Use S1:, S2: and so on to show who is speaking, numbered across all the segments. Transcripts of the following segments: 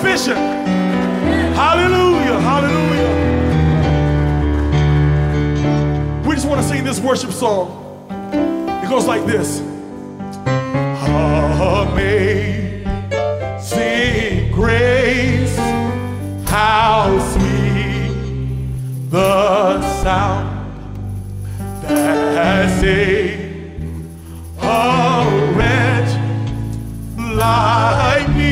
S1: sufficient. Hallelujah, hallelujah. We just want to sing this worship song. It goes like this. Amazing grace, how sweet the sound that saved a wretch like me.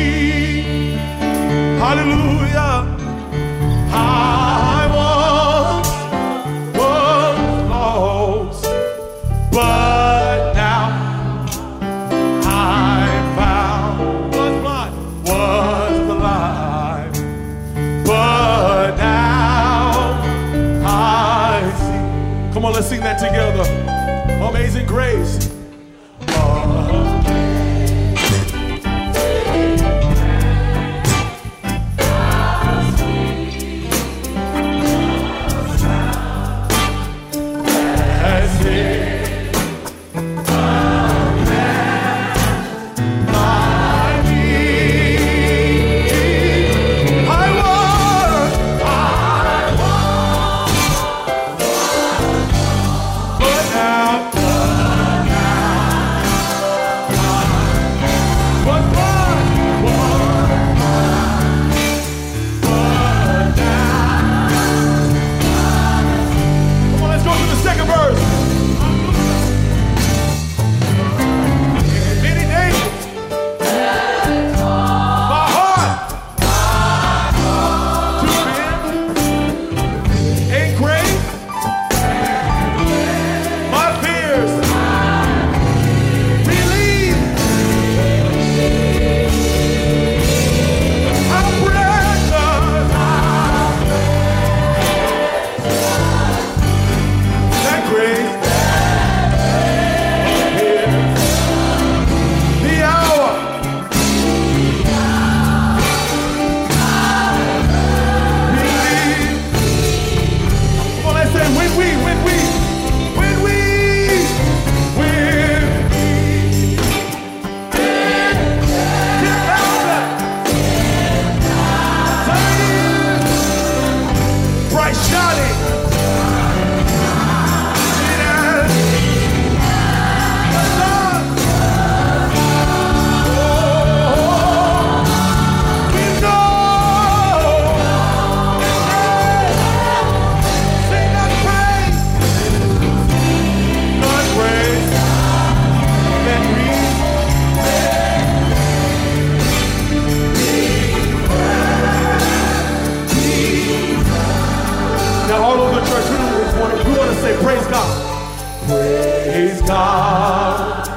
S1: Hallelujah. I once was lost, but now I'm found. Was blind, but now I see. Come on, let's sing that together. Amazing grace. Praise God. Praise God.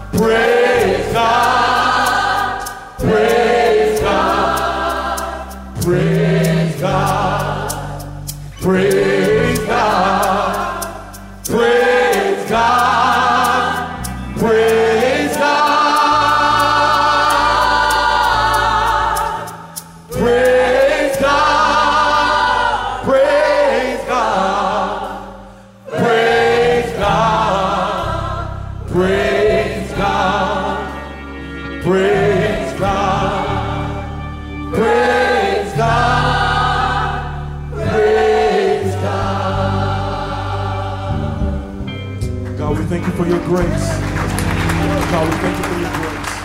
S1: Praise God. Praise God. Praise God. Praise God. Praise God. Praise God. Praise God. Praise God. Praise God, praise God, praise God, praise God, praise God. God, we thank you for your grace. God, we thank you for your grace.